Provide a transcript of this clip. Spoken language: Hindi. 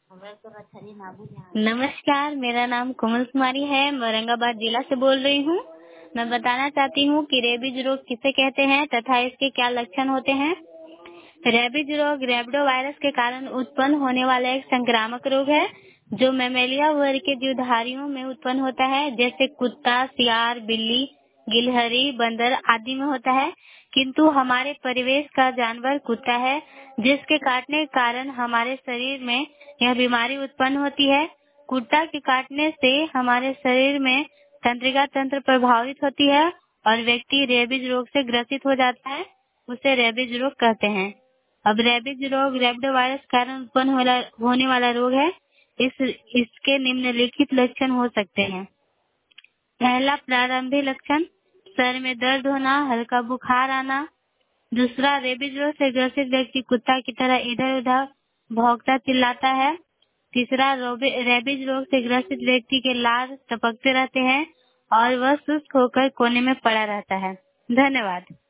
नमस्कार, मेरा नाम कोमल कुमारी है। मैं औरंगाबाद जिला से बोल रही हूँ। मैं बताना चाहती हूँ कि रेबीज रोग किसे कहते हैं तथा इसके क्या लक्षण होते हैं। रेबीज रोग रेबडो वायरस के कारण उत्पन्न होने वाला एक संक्रामक रोग है जो मैमेलिया वर्ग के जीवधारियों में उत्पन्न होता है, जैसे कुत्ता, सियार, बिल्ली, गिलहरी, बंदर आदि में होता है। किंतु हमारे परिवेश का जानवर कुत्ता है, जिसके काटने के कारण हमारे शरीर में यह बीमारी उत्पन्न होती है। कुत्ता के काटने से हमारे शरीर में तंत्रिका तंत्र प्रभावित होती है और व्यक्ति रेबीज रोग से ग्रसित हो जाता है। उसे रेबीज रोग कहते हैं। अब रेबीज रोग रेबडो वायरस कारण उत्पन्न होने वाला रोग है। इसके निम्नलिखित लक्षण हो सकते हैं। पहला, प्रारंभिक लक्षण, सर में दर्द होना, हल्का बुखार आना। दूसरा, रेबीज रोग से ग्रसित व्यक्ति कुत्ता की तरह इधर उधर भौंकता चिल्लाता है। तीसरा, रेबीज रोग से ग्रसित व्यक्ति के लार टपकते रहते हैं और वह सुस्त होकर कोने में पड़ा रहता है। धन्यवाद।